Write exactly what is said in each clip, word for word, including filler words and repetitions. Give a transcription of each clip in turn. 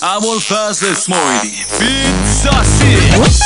ابوالفضل اسماعیلی فیت ساسی.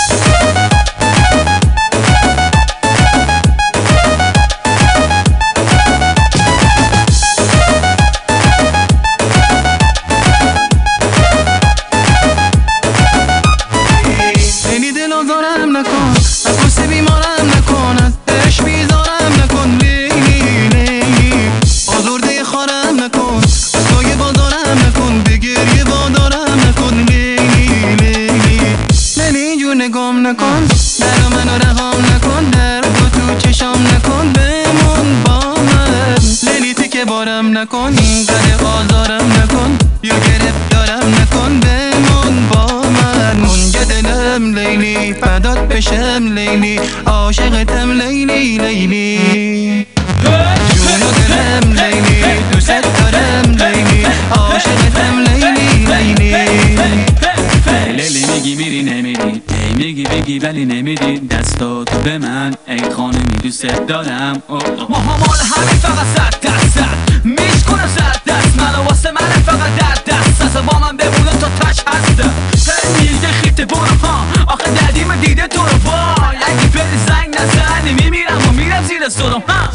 نگام نکن در منو رهام نکن، در دو تو چشام نکن، بمون با من. لیلیتی که بارم نکن، قدر آزارم نکن، یا گرفتارم نکن، بمون با من. منجه دلم لیلی، فدات بشم لیلی، عاشقتم لیلی لیلی. جون و دلم لیلی، دوست دارم لیلی، عاشقتم لیلی لیلی. لیلی میگی میری نمیری، ای میگی بگی ولی نمیری، دستاتو به من ای خانمی دوست دارم. ماها مال همین فقط صد درصد میشکنم صد دست، منو واسه من فقط در دست، اصلا با من بمونه تا تش هستم. میگه خیفته برم ها، آخه دردیم دیده تو رو وای، اگه بری زنگ نزنی میمیرم و میرم زیر سرم ها.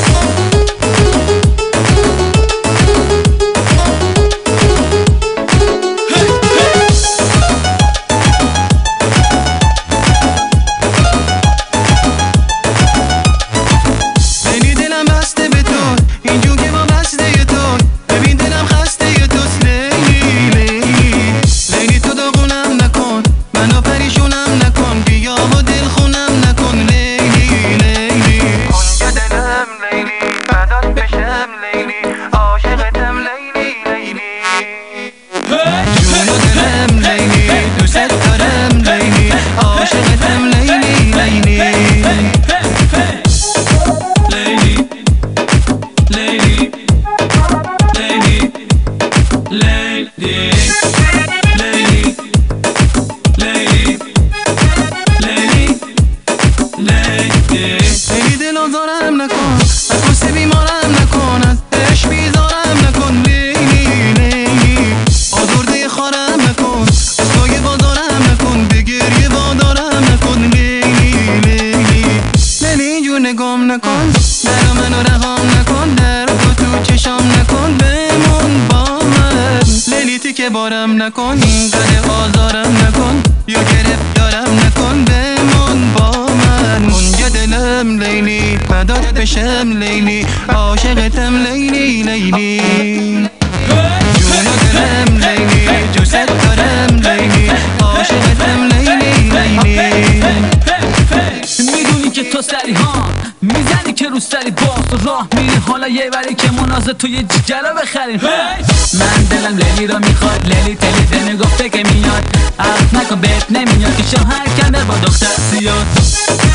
لیلی دل آزارم نکن، از قصه بیمارم نکن، از عشق بیزارم نکن، لیلی لیلی. آزرده خارم نکن، از پای بازارم نکن، به گریه وادارم نکن، لیلی لیلی. لیلی جون نگام نکن، در منو رهام نکن، در دو تو چشام نکن، بمون با من. لیلی که بارم نکن، قدر آزارم نکن، یا گرفتارم نکن، بمون با من. منجه دلم لیلی، فدات بشم لیلی، عاشقتم لیلی لیلی. جون و دلم لیلی، دوست دارم لیلی، عاشقتم لیلی لیلی. میدونی که تو سری ها میزنی که رو سری باز راه میری، حالا یه وری که منازه تو یه جگرا بخریم. من دلم لیلی رو میخواد، لیلی تلی دل گفته که میاد، عرض نکن بهت نمیاد که شوهر کنده با دختر زیاد.